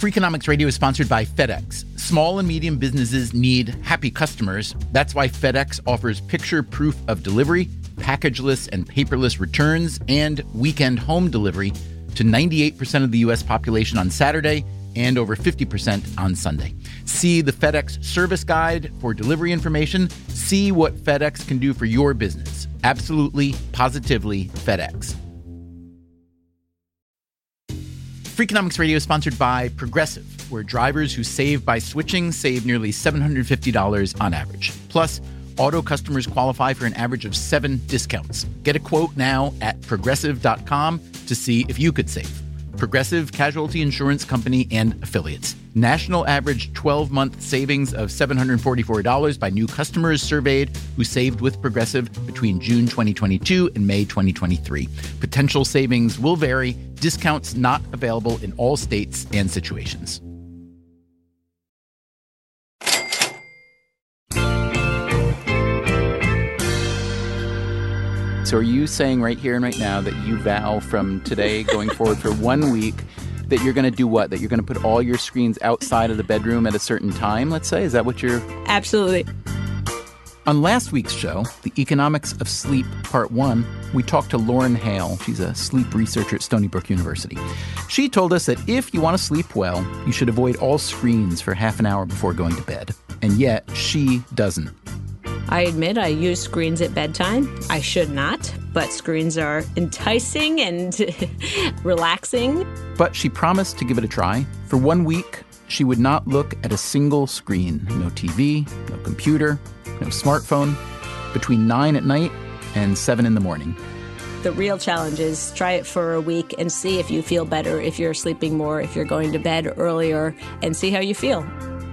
Freakonomics Radio is sponsored by FedEx. Small and medium businesses need happy customers. That's why FedEx offers picture proof of delivery, packageless and paperless returns, and weekend home delivery to 98% of the U.S. population on Saturday and over 50% on Sunday. See the FedEx service guide for delivery information. See what FedEx can do for your business. Absolutely, positively FedEx. Freakonomics Radio is sponsored by Progressive, where drivers who save by switching save nearly $750 on average. Plus, auto customers qualify for an average of 7 discounts. Get a quote now at Progressive.com to see if you could save. Progressive Casualty Insurance Company and Affiliates. National average 12-month savings of $744 by new customers surveyed who saved with Progressive between June 2022 and May 2023. Potential savings will vary. Discounts not available in all states and situations. So are you saying right here and right now that you vow from today going forward for 1 week that you're going to do what? That you're going to put all your screens outside of the bedroom at a certain time, let's say? Is that what you're... Absolutely. On last week's show, The Economics of Sleep, Part 1, we talked to Lauren Hale. She's a sleep researcher at Stony Brook University. She told us that if you want to sleep well, you should avoid all screens for half an hour before going to bed. And yet, she doesn't. I admit I use screens at bedtime. I should not, but screens are enticing and relaxing. But she promised to give it a try. For 1 week, she would not look at a single screen. No TV, no computer, no smartphone, between 9 at night and 7 in the morning. The real challenge is try it for a week and see if you feel better, if you're sleeping more, if you're going to bed earlier, and see how you feel.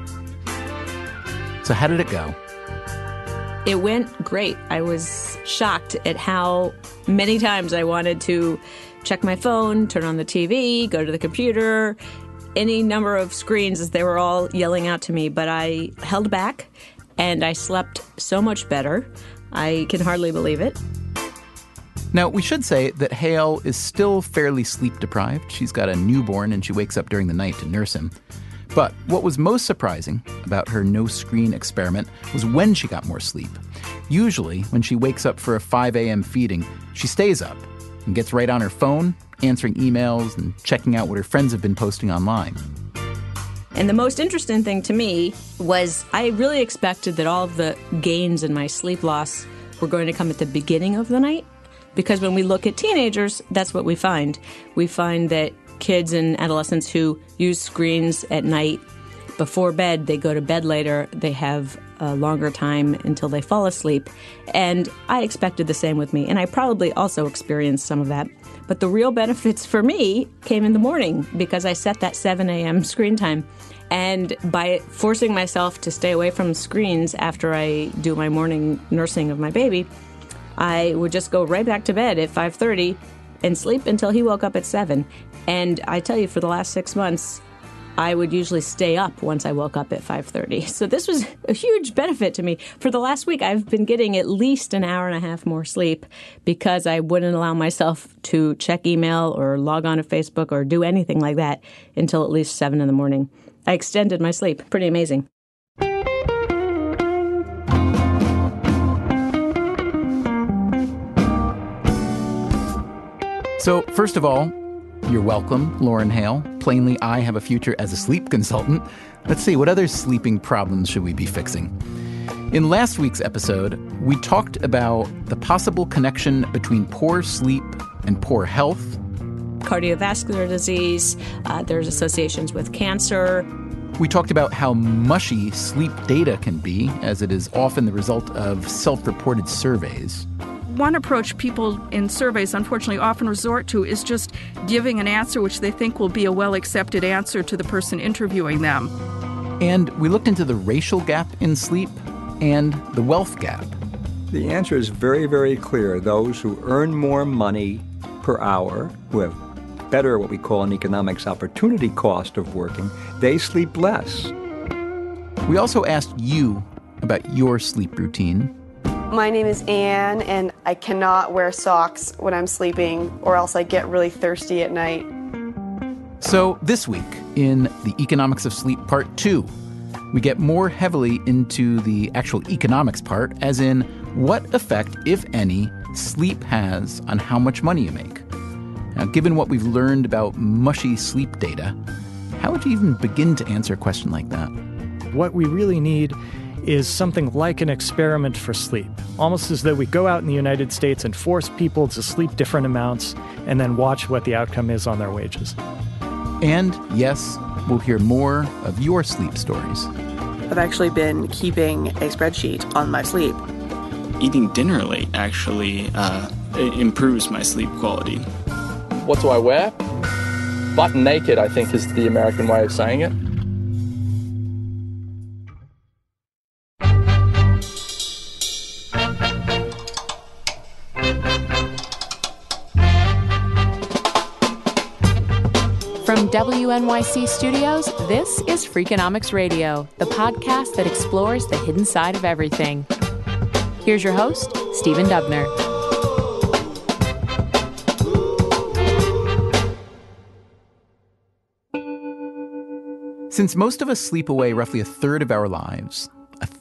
So how did it go? It went great. I was shocked at how many times I wanted to check my phone, turn on the TV, go to the computer, any number of screens as they were all yelling out to me. But I held back, and I slept so much better. I can hardly believe it. Now, we should say that Hale is still fairly sleep-deprived. She's got a newborn, and she wakes up during the night to nurse him. But what was most surprising about her no-screen experiment was when she got more sleep. Usually, when she wakes up for a 5 a.m. feeding, she stays up and gets right on her phone, answering emails and checking out what her friends have been posting online. And the most interesting thing to me was I really expected that all of the gains in my sleep loss were going to come at the beginning of the night. Because when we look at teenagers, that's what we find. We find that kids and adolescents who use screens at night before bed, they go to bed later, they have a longer time until they fall asleep. And I expected the same with me, and I probably also experienced some of that. But the real benefits for me came in the morning because I set that 7 a.m. screen time. And by forcing myself to stay away from screens after I do my morning nursing of my baby, I would just go right back to bed at 5:30 and sleep until he woke up at 7. And I tell you, for the last 6 months, I would usually stay up once I woke up at 5:30. So this was a huge benefit to me. For the last week, I've been getting at least an hour and a half more sleep because I wouldn't allow myself to check email or log on to Facebook or do anything like that until at least 7 in the morning. I extended my sleep. Pretty amazing. So, first of all, you're welcome, Lauren Hale. Plainly, I have a future as a sleep consultant. Let's see, what other sleeping problems should we be fixing? In last week's episode, we talked about the possible connection between poor sleep and poor health. Cardiovascular disease, there's associations with cancer. We talked about how mushy sleep data can be, as it is often the result of self-reported surveys. One approach people in surveys unfortunately often resort to is just giving an answer which they think will be a well-accepted answer to the person interviewing them. And we looked into the racial gap in sleep and the wealth gap. The answer is very, very clear. Those who earn more money per hour, who have better what we call an economics opportunity cost of working, they sleep less. We also asked you about your sleep routine. My name is Anne, and I cannot wear socks when I'm sleeping, or else I get really thirsty at night. So this week, in the Economics of Sleep Part 2. We get more heavily into the actual economics part, as in what effect, if any, sleep has on how much money you make. Now, given what we've learned about mushy sleep data, how would you even begin to answer a question like that? What we really need is something like an experiment for sleep, almost as though we go out in the United States and force people to sleep different amounts and then watch what the outcome is on their wages. And yes, we'll hear more of your sleep stories. I've actually been keeping a spreadsheet on my sleep. Eating dinner late actually improves my sleep quality. What do I wear? Butt naked, I think, is the American way of saying it. From WNYC Studios, this is Freakonomics Radio, the podcast that explores the hidden side of everything. Here's your host, Stephen Dubner. Since most of us sleep away roughly a third of our lives,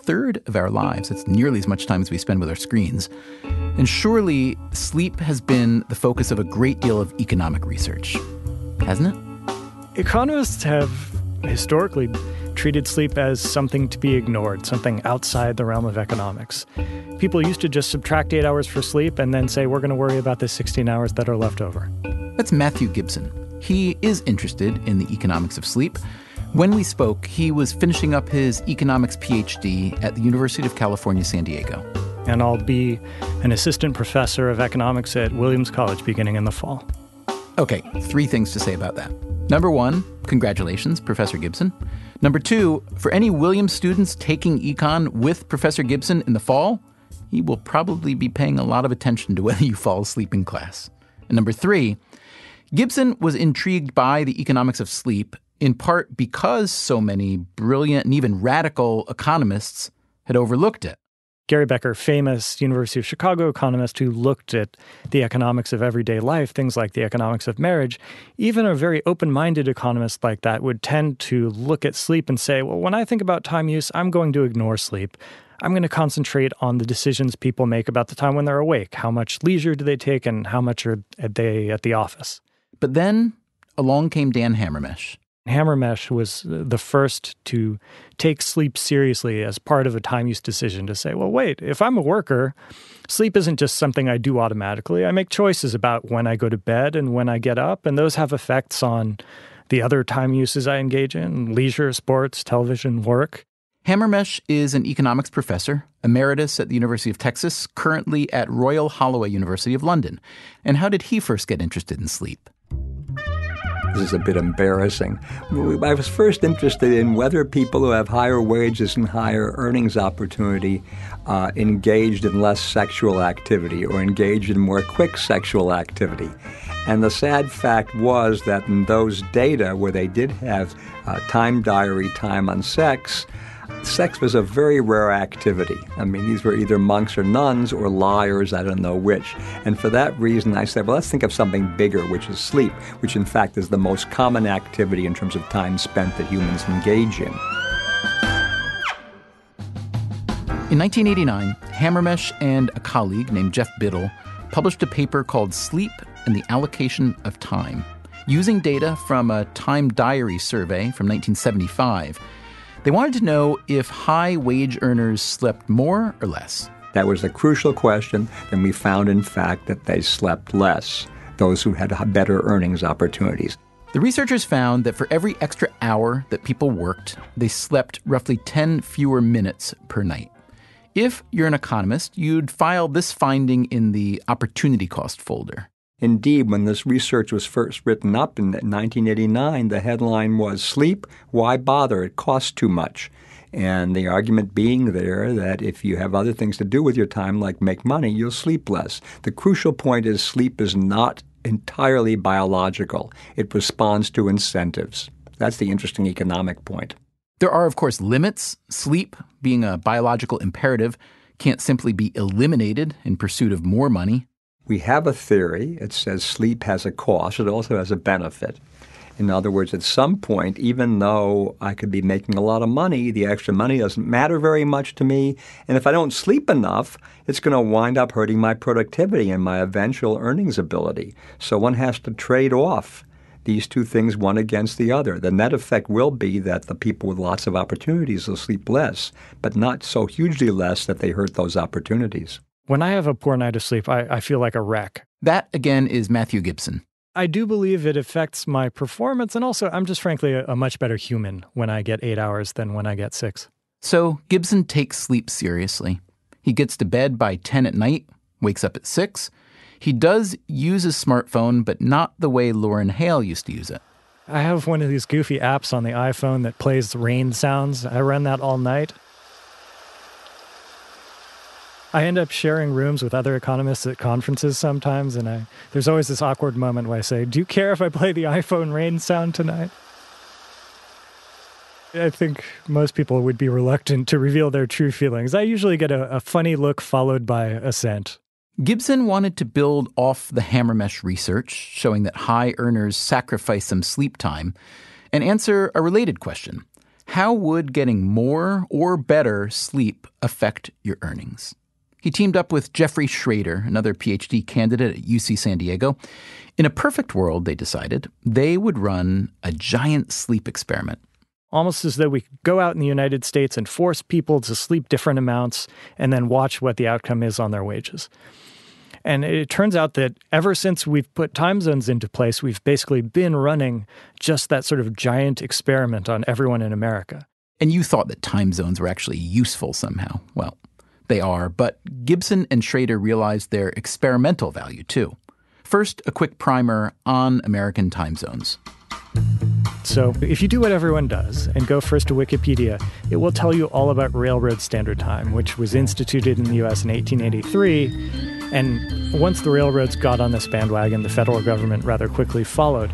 that's nearly as much time as we spend with our screens, and surely sleep has been the focus of a great deal of economic research, hasn't it? Economists have historically treated sleep as something to be ignored, something outside the realm of economics. People used to just subtract 8 hours for sleep and then say, we're going to worry about the 16 hours that are left over. That's Matthew Gibson. He is interested in the economics of sleep. When we spoke, he was finishing up his economics PhD at the University of California, San Diego. And I'll be an assistant professor of economics at Williams College beginning in the fall. Okay, 3 things to say about that. Number 1, congratulations, Professor Gibson. Number 2, for any Williams students taking econ with Professor Gibson in the fall, he will probably be paying a lot of attention to whether you fall asleep in class. And number 3, Gibson was intrigued by the economics of sleep in part because so many brilliant and even radical economists had overlooked it. Gary Becker, famous University of Chicago economist who looked at the economics of everyday life, things like the economics of marriage, even a very open-minded economist like that would tend to look at sleep and say, well, when I think about time use, I'm going to ignore sleep. I'm going to concentrate on the decisions people make about the time when they're awake. How much leisure do they take and how much are they at the office? But then along came Dan Hammermesh. Hammermesh was the first to take sleep seriously as part of a time use decision to say, well, wait, if I'm a worker, sleep isn't just something I do automatically. I make choices about when I go to bed and when I get up, and those have effects on the other time uses I engage in, leisure, sports, television, work. Hammermesh is an economics professor, emeritus at the University of Texas, currently at Royal Holloway University of London. And how did he first get interested in sleep? This is a bit embarrassing. I was first interested in whether people who have higher wages and higher earnings opportunity engaged in less sexual activity or engaged in more quick sexual activity. And the sad fact was that in those data where they did have time diary time on sex, sex was a very rare activity. I mean, these were either monks or nuns or liars, I don't know which. And for that reason, I said, well, let's think of something bigger, which is sleep, which in fact is the most common activity in terms of time spent that humans engage in. In 1989, Hammermesh and a colleague named Jeff Biddle published a paper called Sleep and the Allocation of Time. Using data from a time diary survey from 1975, they wanted to know if high-wage earners slept more or less. That was a crucial question, and we found, in fact, that they slept less, those who had better earnings opportunities. The researchers found that for every extra hour that people worked, they slept roughly 10 fewer minutes per night. If you're an economist, you'd file this finding in the opportunity cost folder. Indeed, when this research was first written up in 1989, the headline was, "Sleep? Why bother? It costs too much." And the argument being there that if you have other things to do with your time, like make money, you'll sleep less. The crucial point is sleep is not entirely biological. It responds to incentives. That's the interesting economic point. There are, of course, limits. Sleep, being a biological imperative, can't simply be eliminated in pursuit of more money. We have a theory. It says sleep has a cost. It also has a benefit. In other words, at some point, even though I could be making a lot of money, the extra money doesn't matter very much to me. And if I don't sleep enough, it's going to wind up hurting my productivity and my eventual earnings ability. So one has to trade off these two things one against the other. The net effect will be that the people with lots of opportunities will sleep less, but not so hugely less that they hurt those opportunities. When I have a poor night of sleep, I feel like a wreck. That, again, is Matthew Gibson. I do believe it affects my performance, and also I'm just frankly a much better human when I get 8 hours than when I get 6. So Gibson takes sleep seriously. He gets to bed by 10 at night, wakes up at 6. He does use his smartphone, but not the way Lauryn Hale used to use it. I have one of these goofy apps on the iPhone that plays rain sounds. I run that all night. I end up sharing rooms with other economists at conferences sometimes, and there's always this awkward moment where I say, "Do you care if I play the iPhone rain sound tonight?" I think most people would be reluctant to reveal their true feelings. I usually get a funny look followed by assent. Gibson wanted to build off the Hammermesh research, showing that high earners sacrifice some sleep time, and answer a related question. How would getting more or better sleep affect your earnings? He teamed up with Jeffrey Schrader, another PhD candidate at UC San Diego. In a perfect world, they decided, they would run a giant sleep experiment. Almost as though we could go out in the United States and force people to sleep different amounts and then watch what the outcome is on their wages. And it turns out that ever since we've put time zones into place, we've basically been running just that sort of giant experiment on everyone in America. And you thought that time zones were actually useful somehow. Well, they are, but Gibson and Schrader realized their experimental value too. First, a quick primer on American time zones. So if you do what everyone does and go first to Wikipedia, it will tell you all about Railroad Standard Time, which was instituted in the U.S. in 1883. And once the railroads got on this bandwagon, the federal government rather quickly followed.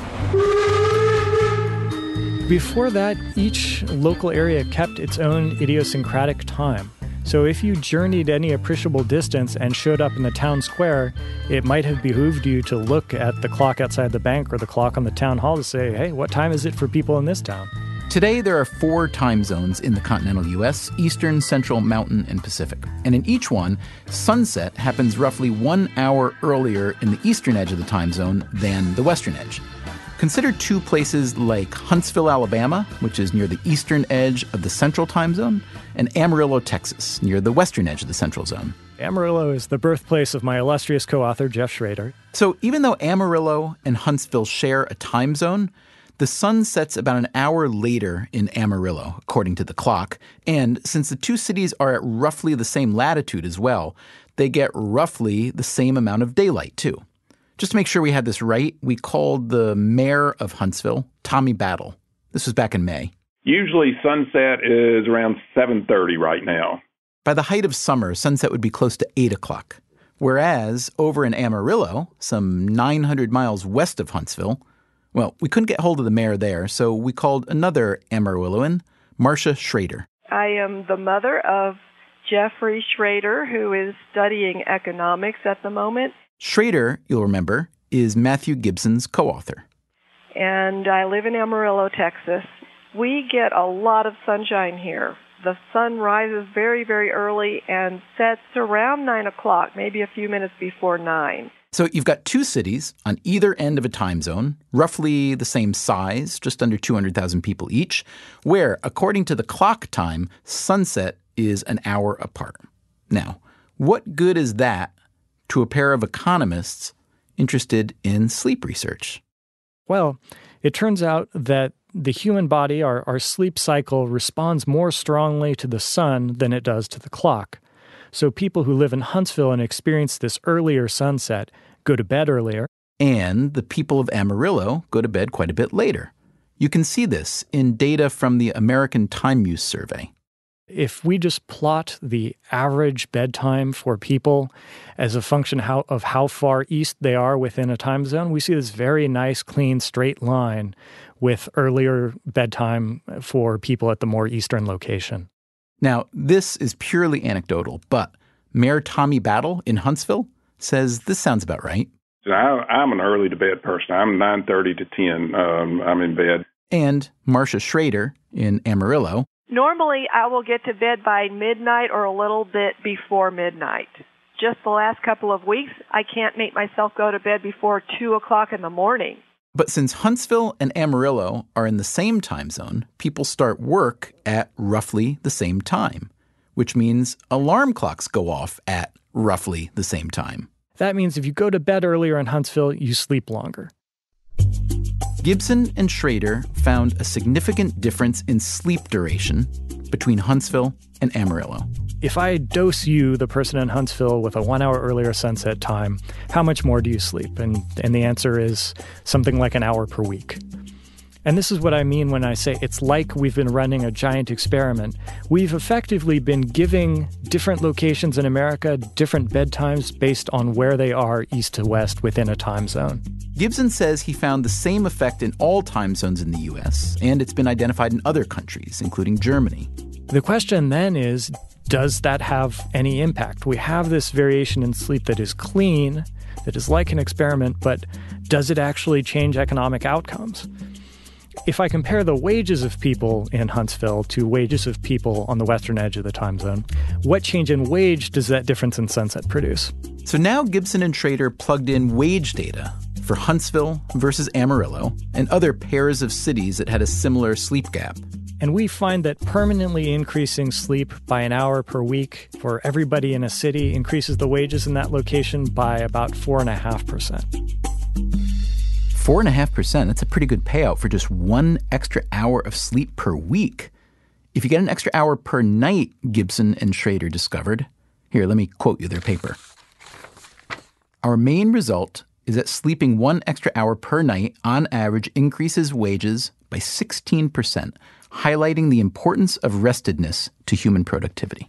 Before that, each local area kept its own idiosyncratic time. So if you journeyed any appreciable distance and showed up in the town square, it might have behooved you to look at the clock outside the bank or the clock on the town hall to say, hey, what time is it for people in this town? Today, there are 4 time zones in the continental U.S., Eastern, Central, Mountain, and Pacific. And in each one, sunset happens roughly 1 hour earlier in the eastern edge of the time zone than the western edge. Consider 2 places like Huntsville, Alabama, which is near the eastern edge of the central time zone, and Amarillo, Texas, near the western edge of the central zone. Amarillo is the birthplace of my illustrious co-author, Jeff Schrader. So even though Amarillo and Huntsville share a time zone, the sun sets about an hour later in Amarillo, according to the clock. And since the 2 cities are at roughly the same latitude as well, they get roughly the same amount of daylight, too. Just to make sure we had this right, we called the mayor of Huntsville, Tommy Battle. This was back in May. Usually sunset is around 7:30 right now. By the height of summer, sunset would be close to 8 o'clock. Whereas over in Amarillo, some 900 miles west of Huntsville, well, we couldn't get hold of the mayor there, so we called another Amarilloan, Marcia Schrader. I am the mother of Jeffrey Schrader, who is studying economics at the moment. Schrader, you'll remember, is Matthew Gibson's co-author. And I live in Amarillo, Texas. We get a lot of sunshine here. The sun rises very, very early and sets around 9 o'clock, maybe a few minutes before 9. So you've got 2 cities on either end of a time zone, roughly the same size, just under 200,000 people each, where, according to the clock time, sunset is an hour apart. Now, what good is that to a pair of economists interested in sleep research? Well, it turns out that the human body, our sleep cycle, responds more strongly to the sun than it does to the clock. So people who live in Huntsville and experience this earlier sunset go to bed earlier. And the people of Amarillo go to bed quite a bit later. You can see this in data from the American Time Use Survey. If we just plot the average bedtime for people as a function of how far east they are within a time zone, we see this very nice, clean, straight line with earlier bedtime for people at the more eastern location. Now, this is purely anecdotal, but Mayor Tommy Battle in Huntsville says this sounds about right. I'm an early to bed person. I'm 9:30 to 10. I'm in bed. And Marcia Schrader in Amarillo. Normally, I will get to bed by midnight or a little bit before midnight. Just the last couple of weeks, I can't make myself go to bed before 2 o'clock in the morning. But since Huntsville and Amarillo are in the same time zone, people start work at roughly the same time, which means alarm clocks go off at roughly the same time. That means if you go to bed earlier in Huntsville, you sleep longer. Gibson and Schrader found a significant difference in sleep duration between Huntsville and Amarillo. If I dose you, the person in Huntsville, with a 1 hour earlier sunset time, how much more do you sleep? And the answer is something like an hour per week. And this is what I mean when I say it's like we've been running a giant experiment. We've effectively been giving different locations in America different bedtimes based on where they are east to west within a time zone. Gibson says he found the same effect in all time zones in the U.S., and it's been identified in other countries, including Germany. The question then is, does that have any impact? We have this variation in sleep that is clean, that is like an experiment, but does it actually change economic outcomes? If I compare the wages of people in Huntsville to wages of people on the western edge of the time zone, what change in wage does that difference in sunset produce? So now Gibson and Schrader plugged in wage data for Huntsville versus Amarillo and other pairs of cities that had a similar sleep gap. And we find that permanently increasing sleep by an hour per week for everybody in a city increases the wages in that location by about 4.5%. 4.5%, that's a pretty good payout for just 1 extra hour of sleep per week. If you get an extra hour per night, Gibson and Schrader discovered. Here, let me quote you their paper. Our main result is that sleeping 1 extra hour per night on average increases wages by 16%, highlighting the importance of restedness to human productivity.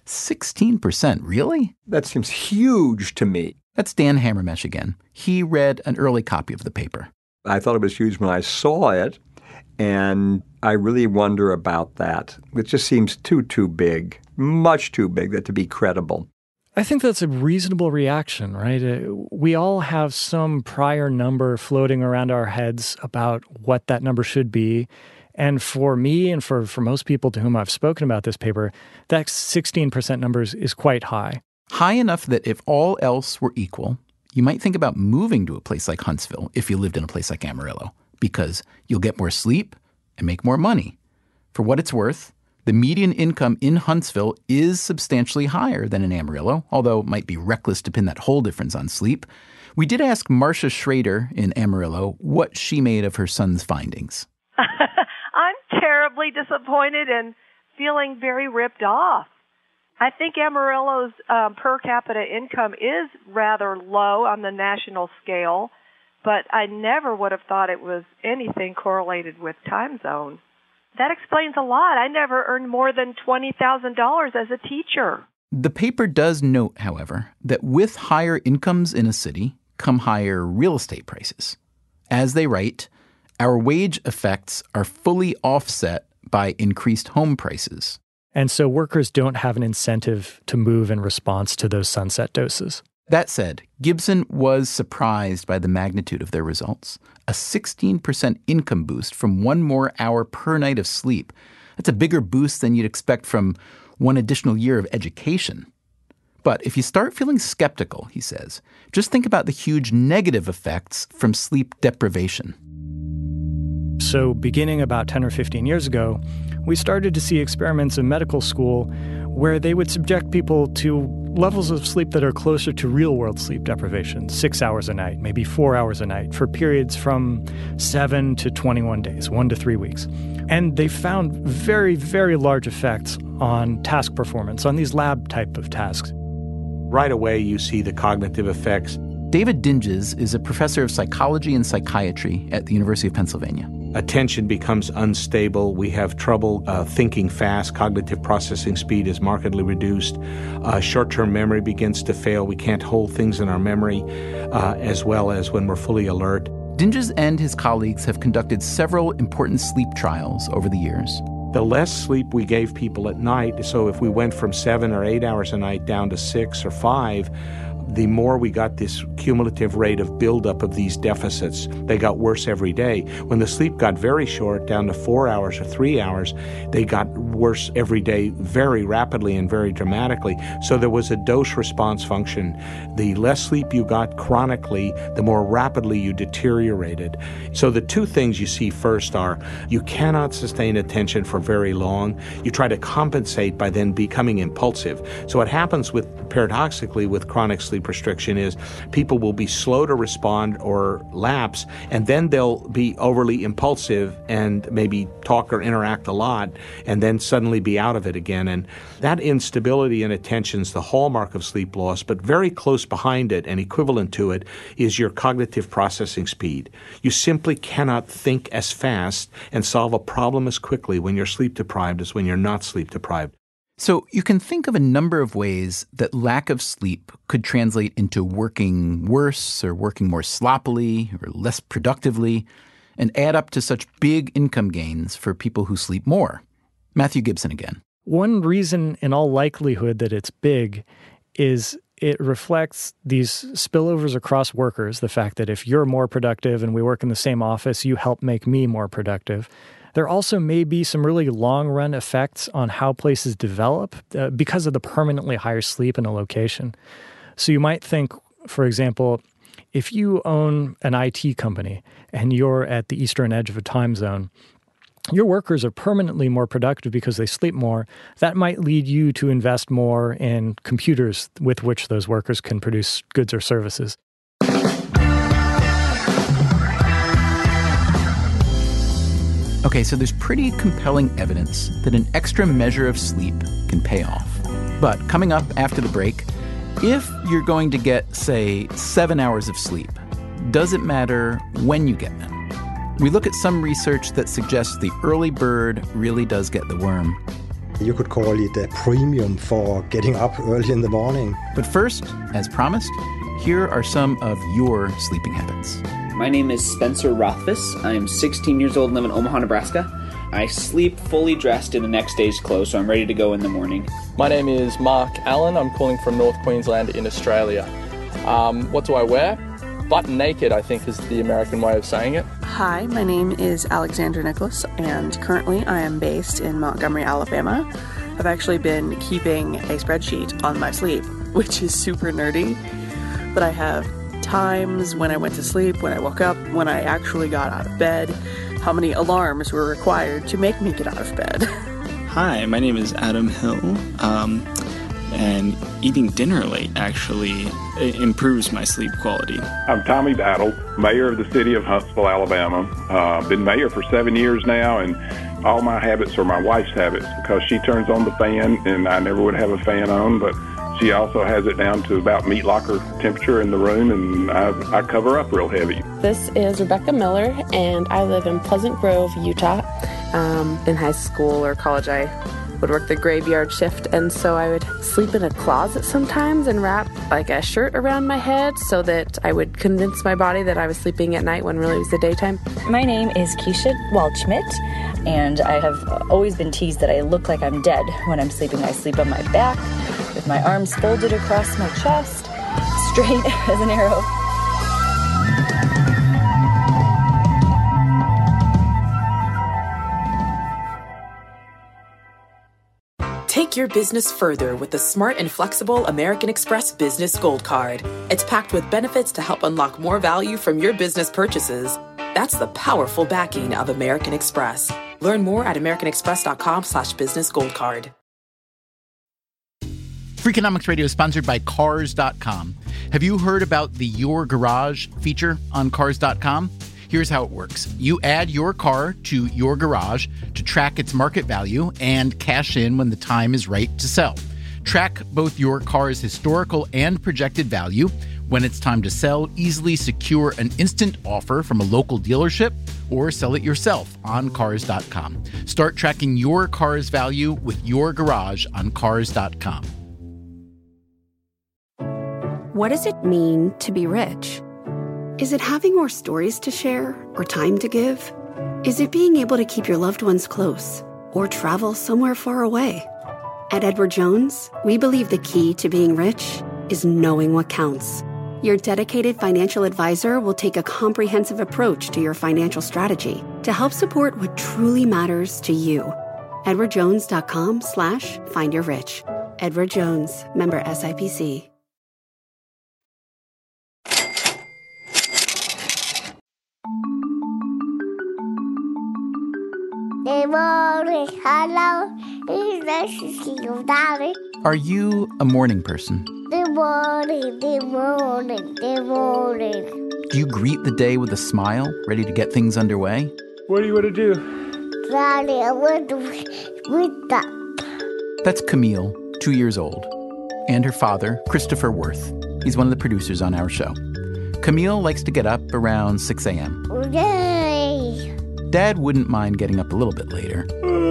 16%, really? That seems huge to me. That's Dan Hammermesh again. He read an early copy of the paper. I thought it was huge when I saw it, and I really wonder about that. It just seems too big, much too big that to be credible. I think that's a reasonable reaction, right? We all have some prior number floating around our heads about what that number should be. And for me and for most people to whom I've spoken about this paper, that 16% number is quite high. High enough that if all else were equal, you might think about moving to a place like Huntsville if you lived in a place like Amarillo, because you'll get more sleep and make more money. For what it's worth, the median income in Huntsville is substantially higher than in Amarillo, although it might be reckless to pin that whole difference on sleep. We did ask Marcia Schrader in Amarillo what she made of her son's findings. I'm terribly disappointed and feeling very ripped off. I think Amarillo's per capita income is rather low on the national scale, but I never would have thought it was anything correlated with time zone. That explains a lot. I never earned more than $20,000 as a teacher. The paper does note, however, that with higher incomes in a city come higher real estate prices. As they write, our wage effects are fully offset by increased home prices. And so workers don't have an incentive to move in response to those sunset doses. That said, Gibson was surprised by the magnitude of their results. A 16% income boost from 1 more hour per night of sleep. That's a bigger boost than you'd expect from 1 additional year of education. But if you start feeling skeptical, he says, just think about the huge negative effects from sleep deprivation. So beginning about 10 or 15 years ago, we started to see experiments in medical school where they would subject people to levels of sleep that are closer to real-world sleep deprivation, 6 hours a night, maybe 4 hours a night, for periods from 7 to 21 days, 1 to 3 weeks. And they found very, very large effects on task performance, on these lab type of tasks. Right away, you see the cognitive effects. David Dinges is a professor of psychology and psychiatry at the University of Pennsylvania. Attention becomes unstable. We have trouble thinking fast. Cognitive processing speed is markedly reduced. Short-term memory begins to fail. We can't hold things in our memory as well as when we're fully alert. Dinges and his colleagues have conducted several important sleep trials over the years. The less sleep we gave people at night, so if we went from 7 or 8 hours a night down to 6 or 5, the more we got this cumulative rate of buildup of these deficits. They got worse every day. When the sleep got very short, down to 4 hours or 3 hours, they got worse every day very rapidly and very dramatically. So there was a dose-response function. The less sleep you got chronically, the more rapidly you deteriorated. So the two things you see first are you cannot sustain attention for very long. You try to compensate by then becoming impulsive. So what happens paradoxically with chronic sleep restriction is people will be slow to respond or lapse, and then they'll be overly impulsive and maybe talk or interact a lot, and then suddenly be out of it again. And that instability in attention is the hallmark of sleep loss, but very close behind it and equivalent to it is your cognitive processing speed. You simply cannot think as fast and solve a problem as quickly when you're sleep deprived as when you're not sleep deprived. So you can think of a number of ways that lack of sleep could translate into working worse or working more sloppily or less productively and add up to such big income gains for people who sleep more. Matthew Gibson again. One reason in all likelihood that it's big is it reflects these spillovers across workers, the fact that if you're more productive and we work in the same office, you help make me more productive. There also may be some really long-run effects on how places develop because of the permanently higher sleep in a location. So you might think, for example, if you own an IT company and you're at the eastern edge of a time zone, your workers are permanently more productive because they sleep more. That might lead you to invest more in computers with which those workers can produce goods or services. Okay, so there's pretty compelling evidence that an extra measure of sleep can pay off. But coming up after the break, if you're going to get, say, 7 hours of sleep, does it matter when you get them? We look at some research that suggests the early bird really does get the worm. You could call it a premium for getting up early in the morning. But first, as promised, here are some of your sleeping habits. My name is Spencer Rothfuss. I'm 16 years old and live in Omaha, Nebraska. I sleep fully dressed in the next day's clothes, so I'm ready to go in the morning. My name is Mark Allen. I'm calling from North Queensland in Australia. What do I wear? Butt naked, I think, is the American way of saying it. Hi, my name is Alexandra Nicholas, and currently I am based in Montgomery, Alabama. I've actually been keeping a spreadsheet on my sleep, which is super nerdy, but I have times when I went to sleep, when I woke up, when I actually got out of bed, how many alarms were required to make me get out of bed. Hi, my name is Adam Hill, and eating dinner late actually improves my sleep quality. I'm Tommy Battle, mayor of the city of Huntsville, Alabama. Been mayor for 7 years now, and all my habits are my wife's habits because she turns on the fan, and I never would have a fan on, but she also has it down to about meat locker temperature in the room, and I cover up real heavy. This is Rebecca Miller, and I live in Pleasant Grove, Utah. In high school or college, I would work the graveyard shift, and so I would sleep in a closet sometimes and wrap like a shirt around my head so that I would convince my body that I was sleeping at night when really it was the daytime. My name is Keisha Waldschmidt, and I have always been teased that I look like I'm dead when I'm sleeping. I sleep on my back with my arms folded across my chest, straight as an arrow. Take your business further with the smart and flexible American Express Business Gold Card. It's packed with benefits to help unlock more value from your business purchases. That's the powerful backing of American Express. Learn more at americanexpress.com/businessgoldcard. Freakonomics Radio is sponsored by Cars.com. Have you heard about the Your Garage feature on Cars.com? Here's how it works. You add your car to your garage to track its market value and cash in when the time is right to sell. Track both your car's historical and projected value. When it's time to sell, easily secure an instant offer from a local dealership or sell it yourself on Cars.com. Start tracking your car's value with your garage on Cars.com. What does it mean to be rich? Is it having more stories to share or time to give? Is it being able to keep your loved ones close or travel somewhere far away? At Edward Jones, we believe the key to being rich is knowing what counts. Your dedicated financial advisor will take a comprehensive approach to your financial strategy to help support what truly matters to you. edwardjones.com/findyourrich. Edward Jones, member SIPC. Are you a morning person? Good morning. Do you greet the day with a smile, ready to get things underway? What do you want to do? Daddy, I want to wake up. That's Camille, 2 years old, and her father, Christopher Worth. He's one of the producers on our show. Camille likes to get up around 6 a.m. Yay! Dad wouldn't mind getting up a little bit later.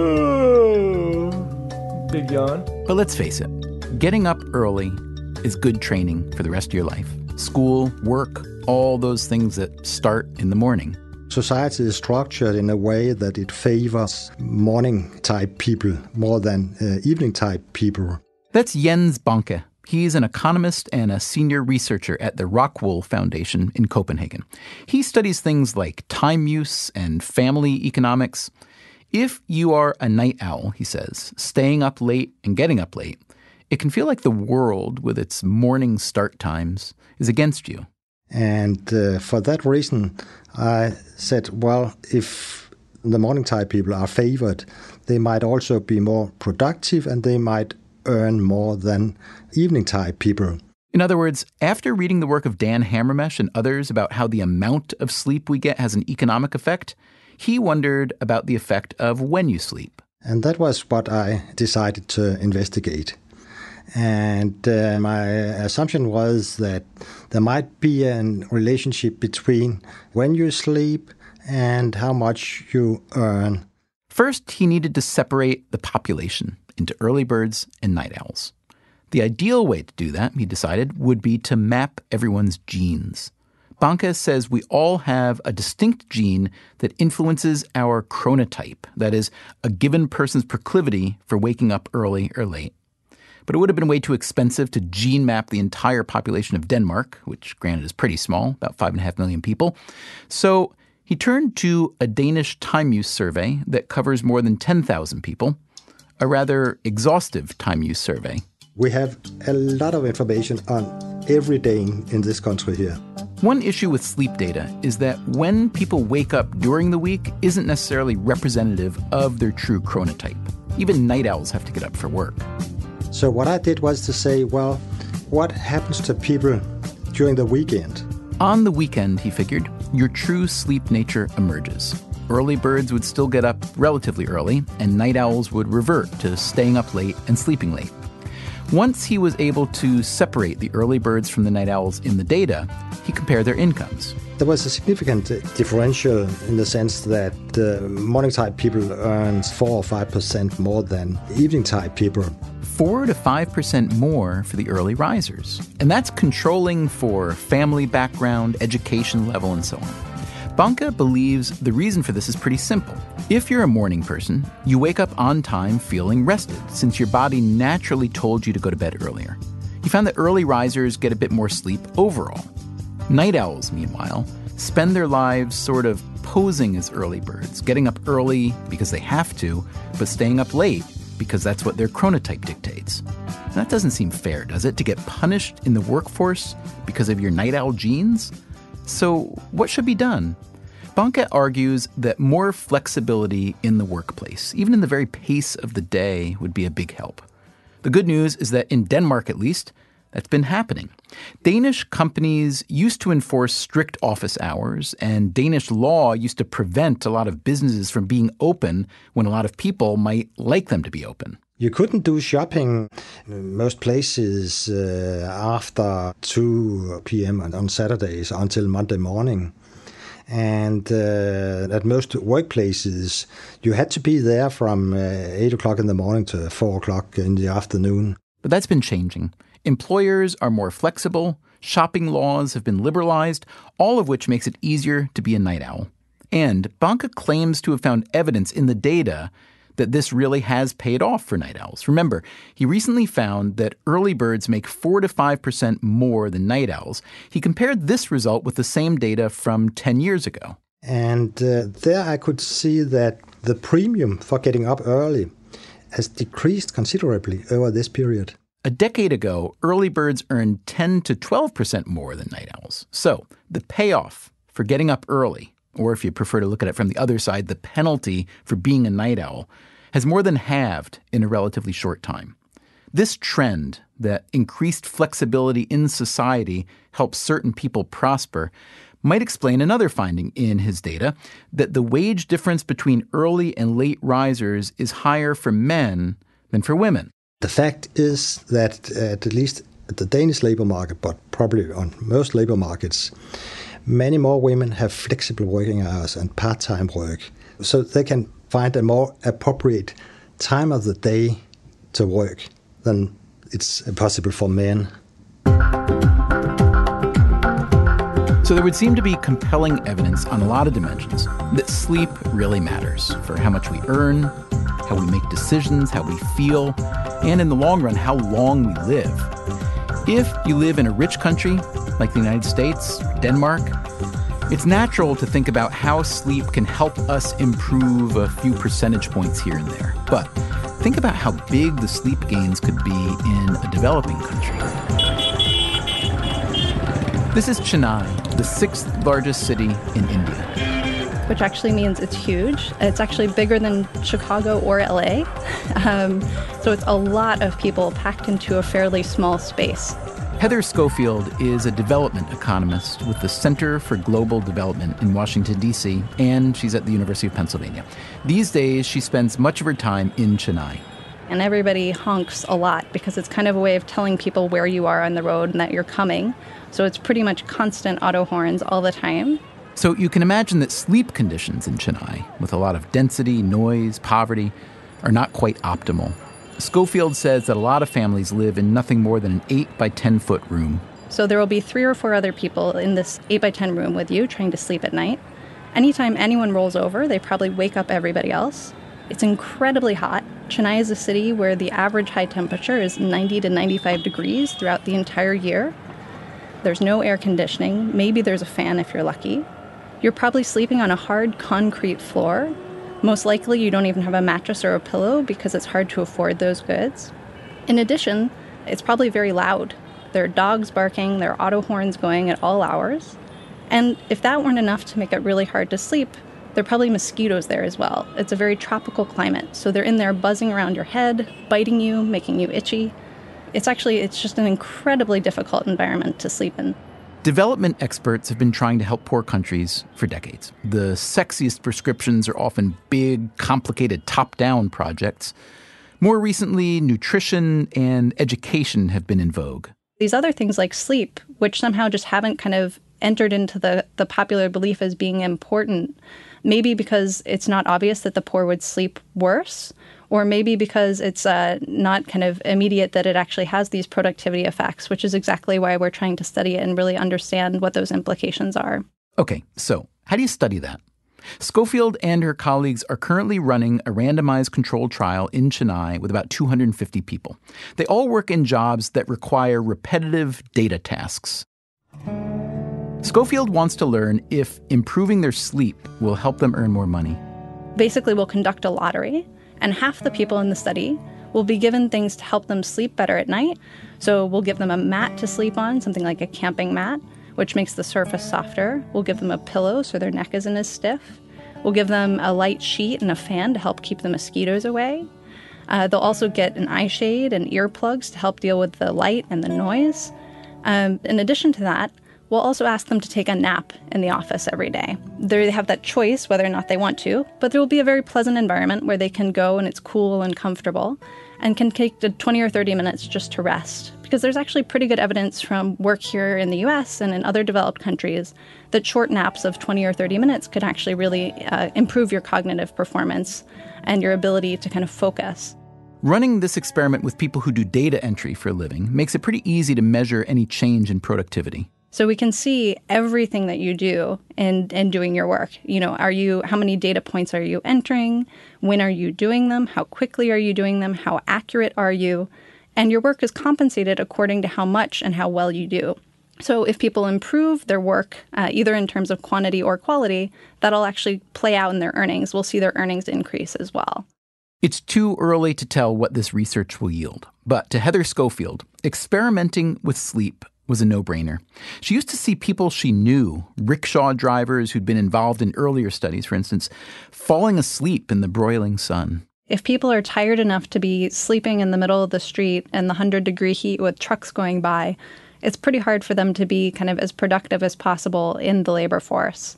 Big yawn. But let's face it, getting up early is good training for the rest of your life. School, work, all those things that start in the morning. Society is structured in a way that it favors morning-type people more than evening-type people. That's Jens Banke. He's an economist and a senior researcher at the Rockwool Foundation in Copenhagen. He studies things like time use and family economics. If you are a night owl, he says, staying up late and getting up late, it can feel like the world with its morning start times is against you. And for that reason, I said, well, if the morning-type people are favored, they might also be more productive and they might earn more than evening-type people. In other words, after reading the work of Dan Hammermesh and others about how the amount of sleep we get has an economic effect, he wondered about the effect of when you sleep. And that was what I decided to investigate. And my assumption was that there might be a relationship between when you sleep and how much you earn. First, he needed to separate the population into early birds and night owls. The ideal way to do that, he decided, would be to map everyone's genes. Banke says we all have a distinct gene that influences our chronotype, that is, a given person's proclivity for waking up early or late. But it would have been way too expensive to gene map the entire population of Denmark, which granted is pretty small, about 5.5 million people. So he turned to a Danish time use survey that covers more than 10,000 people, a rather exhaustive time use survey. We have a lot of information on every day in this country here. One issue with sleep data is that when people wake up during the week isn't necessarily representative of their true chronotype. Even night owls have to get up for work. So what I did was to say, well, what happens to people during the weekend? On the weekend, he figured, your true sleep nature emerges. Early birds would still get up relatively early, and night owls would revert to staying up late and sleeping late. Once he was able to separate the early birds from the night owls in the data, he compared their incomes. There was a significant differential in the sense that morning-type people earned 4 or 5% more than evening-type people. 4 to 5% more for the early risers. And that's controlling for family background, education level, and so on. Banke believes the reason for this is pretty simple. If you're a morning person, you wake up on time feeling rested, since your body naturally told you to go to bed earlier. He found that early risers get a bit more sleep overall. Night owls, meanwhile, spend their lives sort of posing as early birds, getting up early because they have to, but staying up late because that's what their chronotype dictates. And that doesn't seem fair, does it? To get punished in the workforce because of your night owl genes? So what should be done? Banke argues that more flexibility in the workplace, even in the very pace of the day, would be a big help. The good news is that in Denmark, at least, that's been happening. Danish companies used to enforce strict office hours, and Danish law used to prevent a lot of businesses from being open when a lot of people might like them to be open. You couldn't do shopping in most places after 2 p.m. on Saturdays until Monday morning. And at most workplaces, you had to be there from 8 o'clock in the morning to 4 o'clock in the afternoon. But that's been changing. Employers are more flexible, shopping laws have been liberalized, all of which makes it easier to be a night owl. And Banke claims to have found evidence in the data that this really has paid off for night owls. Remember, he recently found that early birds make 4 to 5% more than night owls. He compared this result with the same data from 10 years ago. And there I could see that the premium for getting up early has decreased considerably over this period. A decade ago, early birds earned 10 to 12% more than night owls. So the payoff for getting up early, or if you prefer to look at it from the other side, the penalty for being a night owl, has more than halved in a relatively short time. This trend that increased flexibility in society helps certain people prosper might explain another finding in his data, that the wage difference between early and late risers is higher for men than for women. The fact is that at least at the Danish labor market, but probably on most labor markets, many more women have flexible working hours and part-time work, so they can find a more appropriate time of the day to work than it's possible for men. So there would seem to be compelling evidence on a lot of dimensions that sleep really matters for how much we earn, how we make decisions, how we feel, and in the long run, how long we live. If you live in a rich country like the United States, Denmark, it's natural to think about how sleep can help us improve a few percentage points here and there. But think about how big the sleep gains could be in a developing country. This is Chennai, the 6th largest city in India. Which actually means it's huge. It's actually bigger than Chicago or LA. So it's a lot of people packed into a fairly small space. Heather Schofield is a development economist with the Center for Global Development in Washington, D.C., and she's at the University of Pennsylvania. These days, she spends much of her time in Chennai. And everybody honks a lot because it's kind of a way of telling people where you are on the road and that you're coming. So it's pretty much constant auto horns all the time. So you can imagine that sleep conditions in Chennai, with a lot of density, noise, poverty, are not quite optimal. Schofield says that a lot of families live in nothing more than an 8 by 10 foot room. So there will be 3 or 4 other people in this 8 by 10 room with you trying to sleep at night. Anytime anyone rolls over, they probably wake up everybody else. It's incredibly hot. Chennai is a city where the average high temperature is 90 to 95 degrees throughout the entire year. There's no air conditioning. Maybe there's a fan if you're lucky. You're probably sleeping on a hard concrete floor. Most likely, you don't even have a mattress or a pillow because it's hard to afford those goods. In addition, it's probably very loud. There are dogs barking, there are auto horns going at all hours. And if that weren't enough to make it really hard to sleep, there are probably mosquitoes there as well. It's a very tropical climate, so they're in there buzzing around your head, biting you, making you itchy. It's just an incredibly difficult environment to sleep in. Development experts have been trying to help poor countries for decades. The sexiest prescriptions are often big, complicated, top-down projects. More recently, nutrition and education have been in vogue. These other things like sleep, which somehow just haven't kind of entered into the popular belief as being important, maybe because it's not obvious that the poor would sleep worse, or maybe because it's not kind of immediate that it actually has these productivity effects, which is exactly why we're trying to study it and really understand what those implications are. Okay, so how do you study that? Schofield and her colleagues are currently running a randomized controlled trial in Chennai with about 250 people. They all work in jobs that require repetitive data tasks. Schofield wants to learn if improving their sleep will help them earn more money. Basically, we'll conduct a lottery, and half the people in the study will be given things to help them sleep better at night. So we'll give them a mat to sleep on, something like a camping mat, which makes the surface softer. We'll give them a pillow so their neck isn't as stiff. We'll give them a light sheet and a fan to help keep the mosquitoes away. They'll also get an eye shade and earplugs to help deal with the light and the noise. In addition to that, we'll also ask them to take a nap in the office every day. They have that choice whether or not they want to, but there will be a very pleasant environment where they can go and it's cool and comfortable and can take 20 or 30 minutes just to rest. Because there's actually pretty good evidence from work here in the US and in other developed countries that short naps of 20 or 30 minutes could actually really improve your cognitive performance and your ability to kind of focus. Running this experiment with people who do data entry for a living makes it pretty easy to measure any change in productivity. So we can see everything that you do in doing your work. How many data points are you entering? When are you doing them? How quickly are you doing them? How accurate are you? And your work is compensated according to how much and how well you do. So if people improve their work, either in terms of quantity or quality, that'll actually play out in their earnings. We'll see their earnings increase as well. It's too early to tell what this research will yield. But to Heather Schofield, experimenting with sleep was a no-brainer. She used to see people she knew, rickshaw drivers who'd been involved in earlier studies, for instance, falling asleep in the broiling sun. If people are tired enough to be sleeping in the middle of the street in the 100-degree heat with trucks going by, it's pretty hard for them to be kind of as productive as possible in the labor force.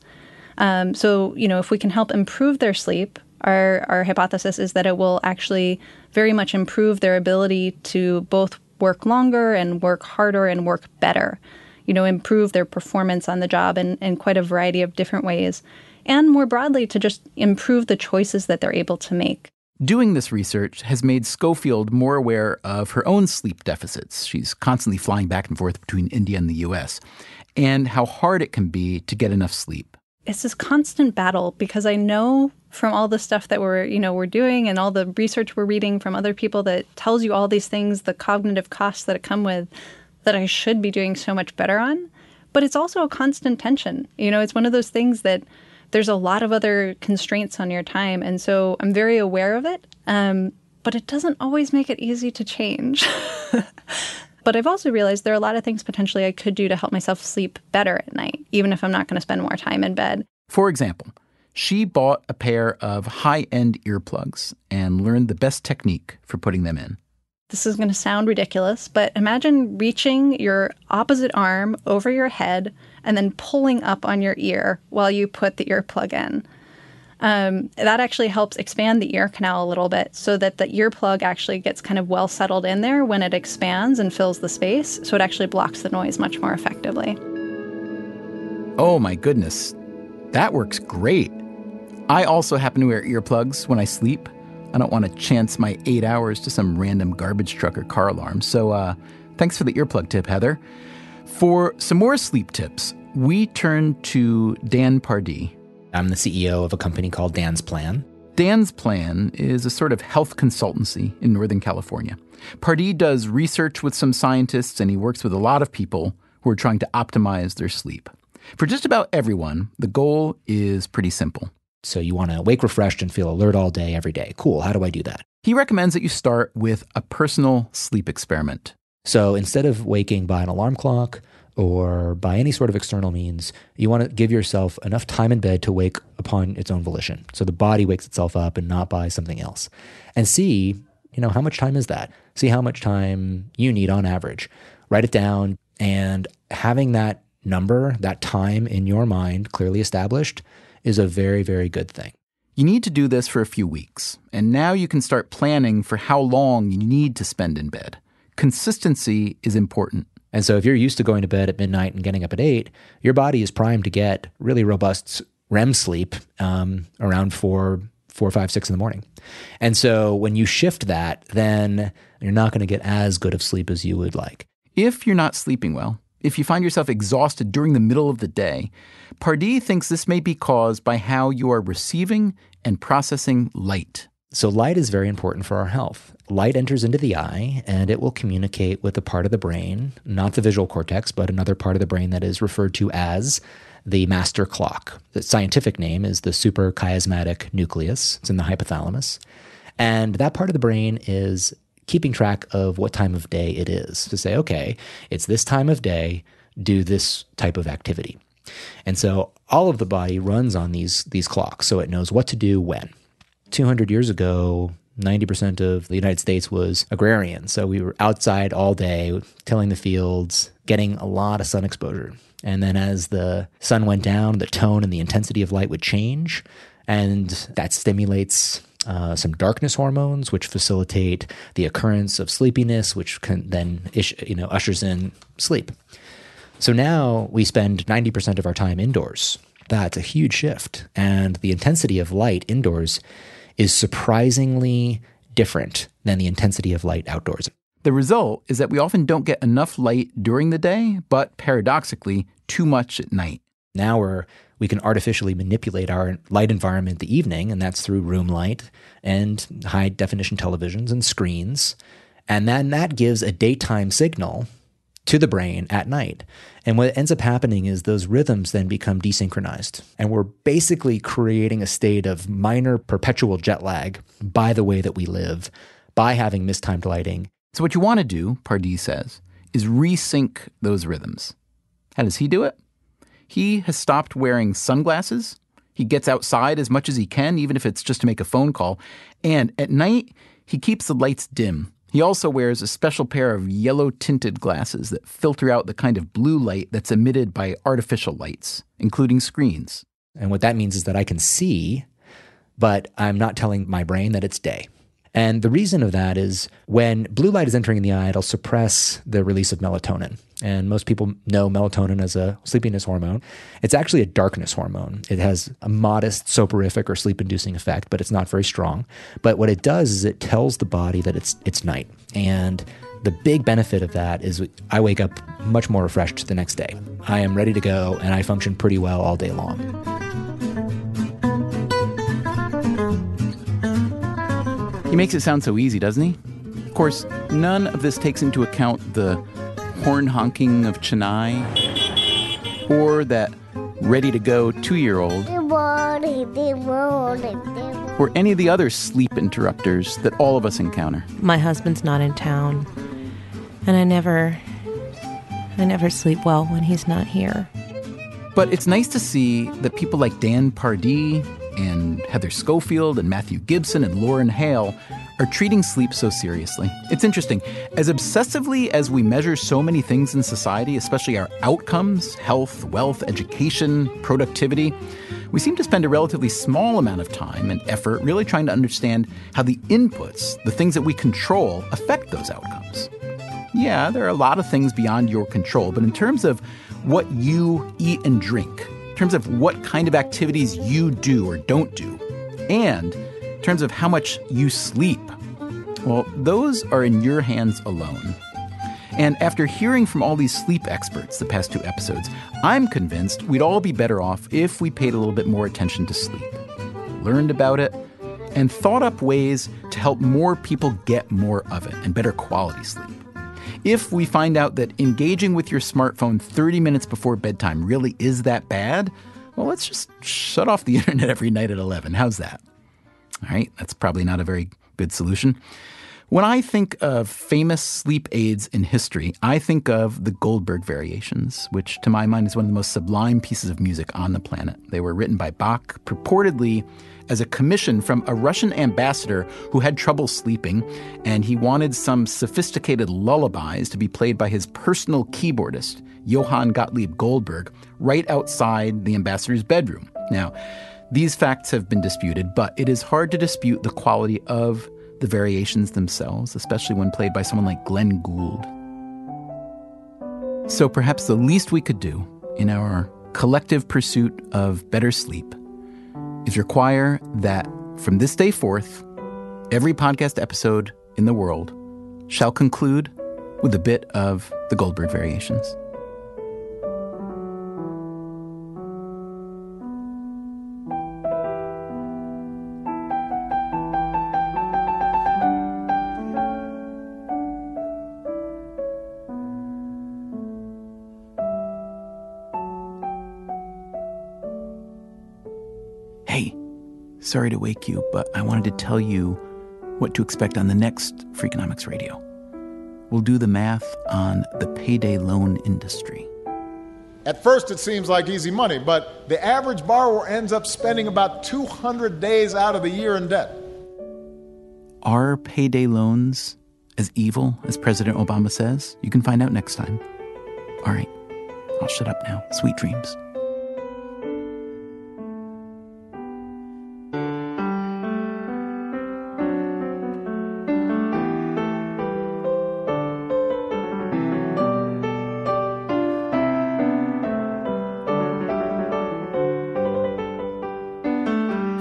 So, if we can help improve their sleep, our hypothesis is that it will actually very much improve their ability to both work longer and work harder and work better, improve their performance on the job in quite a variety of different ways, and more broadly to just improve the choices that they're able to make. Doing this research has made Schofield more aware of her own sleep deficits. She's constantly flying back and forth between India and the U.S., and how hard it can be to get enough sleep. It's this constant battle because I know from all the stuff that we're doing and all the research we're reading from other people that tells you all these things, the cognitive costs that come with, that I should be doing so much better on. But it's also a constant tension. It's one of those things that there's a lot of other constraints on your time. And so I'm very aware of it, but it doesn't always make it easy to change. But I've also realized there are a lot of things potentially I could do to help myself sleep better at night, even if I'm not going to spend more time in bed. For example, she bought a pair of high-end earplugs and learned the best technique for putting them in. This is going to sound ridiculous, but imagine reaching your opposite arm over your head and then pulling up on your ear while you put the earplug in. That actually helps expand the ear canal a little bit so that the earplug actually gets kind of well settled in there when it expands and fills the space. So it actually blocks the noise much more effectively. Oh my goodness, that works great. I also happen to wear earplugs when I sleep. I don't want to chance my 8 hours to some random garbage truck or car alarm. So thanks for the earplug tip, Heather. For some more sleep tips, we turn to Dan Pardee. I'm the CEO of a company called Dan's Plan. Dan's Plan is a sort of health consultancy in Northern California. Pardee does research with some scientists, and he works with a lot of people who are trying to optimize their sleep. For just about everyone, the goal is pretty simple. So you want to wake refreshed and feel alert all day, every day. Cool. How do I do that? He recommends that you start with a personal sleep experiment. So instead of waking by an alarm clock or by any sort of external means, you want to give yourself enough time in bed to wake upon its own volition. So the body wakes itself up and not by something else. And see, how much time is that? See how much time you need on average. Write it down, and having that number, that time in your mind clearly established is a very, very good thing. You need to do this for a few weeks, and now you can start planning for how long you need to spend in bed. Consistency is important. And so if you're used to going to bed at midnight and getting up at 8, your body is primed to get really robust REM sleep around 4, 5, 6 in the morning. And so when you shift that, then you're not going to get as good of sleep as you would like. If you're not sleeping well, if you find yourself exhausted during the middle of the day, Pardee thinks this may be caused by how you are receiving and processing light. So light is very important for our health. Light enters into the eye, and it will communicate with a part of the brain, not the visual cortex, but another part of the brain that is referred to as the master clock. The scientific name is the suprachiasmatic nucleus. It's in the hypothalamus. And that part of the brain is keeping track of what time of day it is, to say, okay, it's this time of day, do this type of activity. And so all of the body runs on these clocks, so it knows what to do when. 200 years ago, 90% of the United States was agrarian. So we were outside all day, tilling the fields, getting a lot of sun exposure. And then as the sun went down, the tone and the intensity of light would change. And that stimulates some darkness hormones, which facilitate the occurrence of sleepiness, which can then ushers in sleep. So now we spend 90% of our time indoors. That's a huge shift. And the intensity of light indoors is surprisingly different than the intensity of light outdoors. The result is that we often don't get enough light during the day, but paradoxically, too much at night. Now we can artificially manipulate our light environment in the evening, and that's through room light and high-definition televisions and screens. And then that gives a daytime signal to the brain at night. And what ends up happening is those rhythms then become desynchronized. And we're basically creating a state of minor perpetual jet lag by the way that we live, by having mistimed lighting. So what you want to do, Pardee says, is resync those rhythms. How does he do it? He has stopped wearing sunglasses. He gets outside as much as he can, even if it's just to make a phone call. And at night, he keeps the lights dim. He also wears a special pair of yellow-tinted glasses that filter out the kind of blue light that's emitted by artificial lights, including screens. And what that means is that I can see, but I'm not telling my brain that it's day. And the reason of that is when blue light is entering the eye, it'll suppress the release of melatonin. And most people know melatonin as a sleepiness hormone. It's actually a darkness hormone. It has a modest soporific or sleep-inducing effect, but it's not very strong. But what it does is it tells the body that it's night. And the big benefit of that is I wake up much more refreshed the next day. I am ready to go, and I function pretty well all day long. He makes it sound so easy, doesn't he? Of course, none of this takes into account the horn honking of Chennai or that ready-to-go 2-year-old or any of the other sleep interrupters that all of us encounter. My husband's not in town, and I never sleep well when he's not here. But it's nice to see that people like Dan Pardee and Heather Schofield and Matthew Gibson and Lauren Hale are treating sleep so seriously. It's interesting. As obsessively as we measure so many things in society, especially our outcomes, health, wealth, education, productivity, we seem to spend a relatively small amount of time and effort really trying to understand how the inputs, the things that we control, affect those outcomes. Yeah, there are a lot of things beyond your control, but in terms of what you eat and drink, in terms of what kind of activities you do or don't do, and in terms of how much you sleep, well, those are in your hands alone. And after hearing from all these sleep experts the past 2 episodes, I'm convinced we'd all be better off if we paid a little bit more attention to sleep, learned about it, and thought up ways to help more people get more of it and better quality sleep. If we find out that engaging with your smartphone 30 minutes before bedtime really is that bad, well, let's just shut off the internet every night at 11. How's that? All right, that's probably not a very good solution. When I think of famous sleep aids in history, I think of the Goldberg Variations, which to my mind is one of the most sublime pieces of music on the planet. They were written by Bach, purportedly as a commission from a Russian ambassador who had trouble sleeping, and he wanted some sophisticated lullabies to be played by his personal keyboardist, Johann Gottlieb Goldberg, right outside the ambassador's bedroom. Now, these facts have been disputed, but it is hard to dispute the quality of the variations themselves, especially when played by someone like Glenn Gould. So perhaps the least we could do in our collective pursuit of better sleep is require that from this day forth, every podcast episode in the world shall conclude with a bit of the Goldberg Variations. Hey, sorry to wake you, but I wanted to tell you what to expect on the next Freakonomics Radio. We'll do the math on the payday loan industry. At first, it seems like easy money, but the average borrower ends up spending about 200 days out of the year in debt. Are payday loans as evil as President Obama says? You can find out next time. All right, I'll shut up now. Sweet dreams.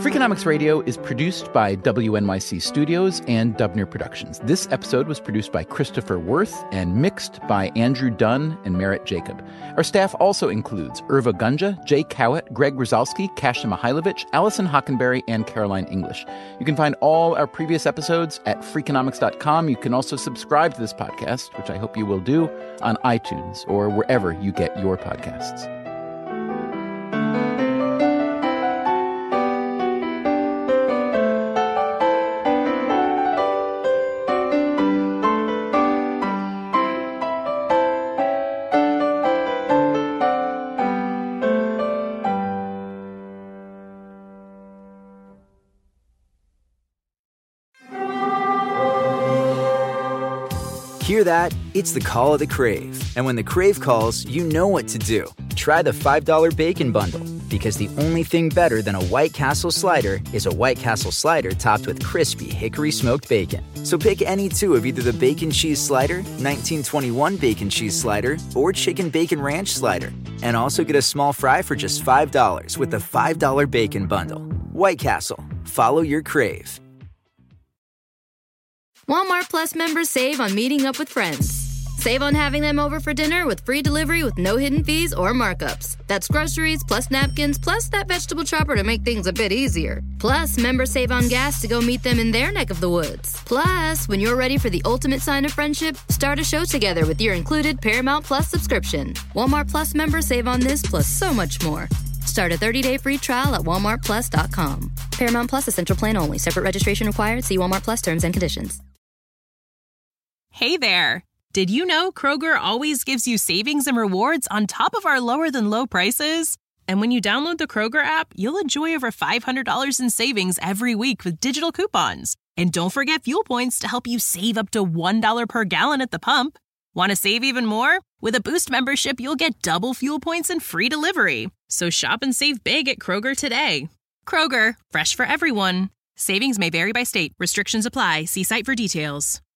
Freakonomics Radio is produced by WNYC Studios and Dubner Productions. This episode was produced by Christopher Worth and mixed by Andrew Dunn and Merritt Jacob. Our staff also includes Irva Gunja, Jay Cowett, Greg Rozalski, Kasia Mihailovich, Allison Hockenberry, and Caroline English. You can find all our previous episodes at Freakonomics.com. You can also subscribe to this podcast, which I hope you will do, on iTunes or wherever you get your podcasts. Hear that? It's the call of the Crave. And when the Crave calls, you know what to do. Try the $5 Bacon Bundle, because the only thing better than a White Castle slider is a White Castle slider topped with crispy hickory smoked bacon. So pick any two of either the Bacon Cheese Slider, 1921 Bacon Cheese Slider, or Chicken Bacon Ranch Slider. And also get a small fry for just $5 with the $5 Bacon Bundle. White Castle. Follow your Crave. Walmart Plus members save on meeting up with friends. Save on having them over for dinner with free delivery with no hidden fees or markups. That's groceries, plus napkins, plus that vegetable chopper to make things a bit easier. Plus, members save on gas to go meet them in their neck of the woods. Plus, when you're ready for the ultimate sign of friendship, start a show together with your included Paramount Plus subscription. Walmart Plus members save on this plus so much more. Start a 30-day free trial at walmartplus.com. Paramount Plus Essential Plan only. Separate registration required. See Walmart Plus terms and conditions. Hey there. Did you know Kroger always gives you savings and rewards on top of our lower-than-low prices? And when you download the Kroger app, you'll enjoy over $500 in savings every week with digital coupons. And don't forget fuel points to help you save up to $1 per gallon at the pump. Want to save even more? With a Boost membership, you'll get double fuel points and free delivery. So shop and save big at Kroger today. Kroger, fresh for everyone. Savings may vary by state. Restrictions apply. See site for details.